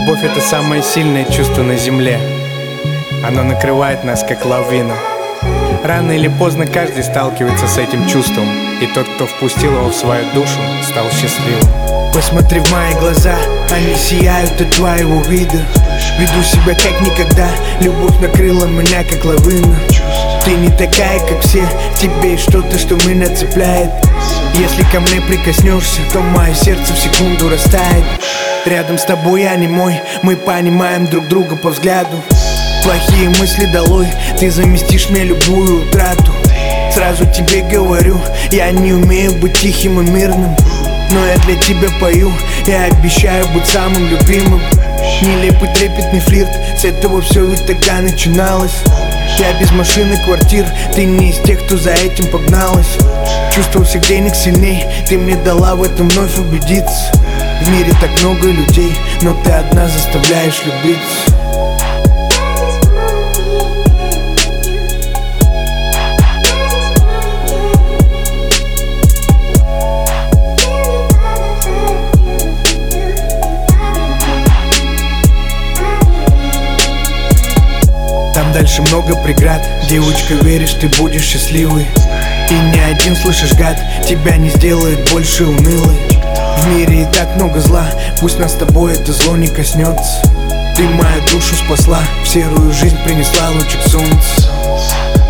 Любовь — это самое сильное чувство на земле. Оно накрывает нас, как лавина. Рано или поздно каждый сталкивается с этим чувством, и тот, кто впустил его в свою душу, стал счастливым. Посмотри в мои глаза, они сияют от твоего вида. Веду себя как никогда, любовь накрыла меня как лавина. Ты не такая, как все, в тебе есть что-то, что меня цепляет. Если ко мне прикоснешься, то мое сердце в секунду растает. Рядом с тобой я не мой, мы понимаем друг друга по взгляду. Плохие мысли долой, ты заместишь мне любую утрату. Сразу тебе говорю, я не умею быть тихим и мирным, но я для тебя пою, я обещаю быть самым любимым. Нелепый трепетный флирт, с этого все ведь тогда начиналось. Я без машины, квартир, ты не из тех, кто за этим погналась. Чувство всех денег сильней, ты мне дала в этом вновь убедиться. В мире так много людей, но ты одна заставляешь любиться. Там дальше много преград, девочка, веришь, ты будешь счастливой. И ни один, слышишь, гад, тебя не сделает больше унылой. В мире и так много зла, пусть нас с тобой это зло не коснется. Ты мою душу спасла, в серую жизнь принесла лучик солнца.